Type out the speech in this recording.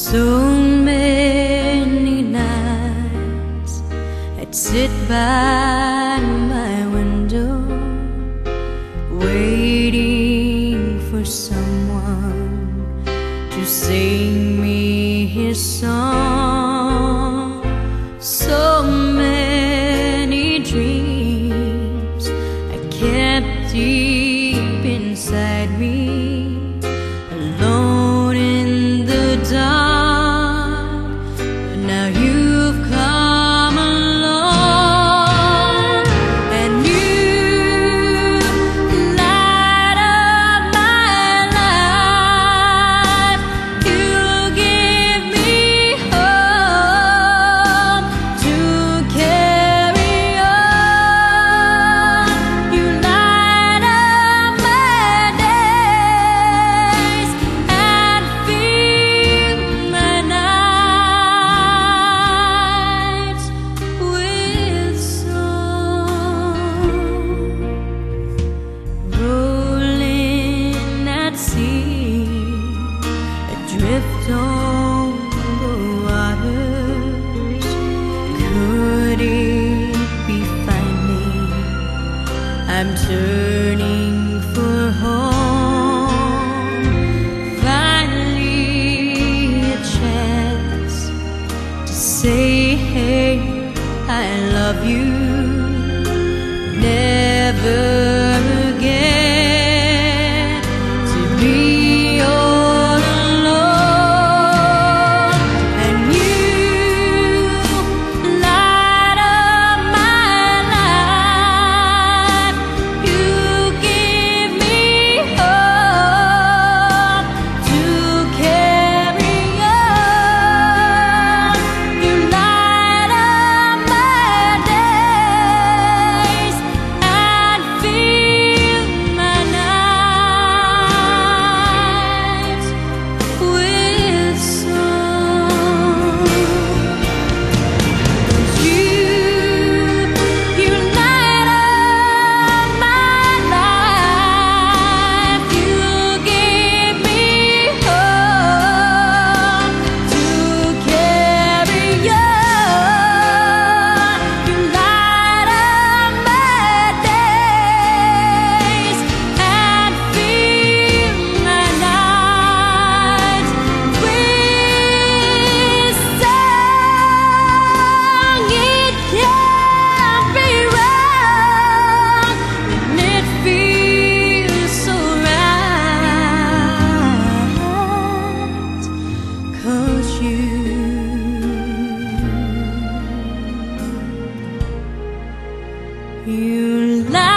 So many nights I'd sit by my window, waiting for someone to sing me his song. So many dreams I kept deep inside me, alone in the dark. But now you've come along, and you light up my life. You give me hope to carry on. You light up my days and fill my nights with song. Rolling at sea, adrift on the waters, could it be finally I'm turning for home? Finally a chance to say, hey, I love you. Never again to be all alone. And you light up my life. You give me hope to carry on. You light up my days and fill my nights with song. You light up my life. You give me hope to carry on. You light up my days and fill my nights with song. It can't be wrong, and it feels so right, 'cause you light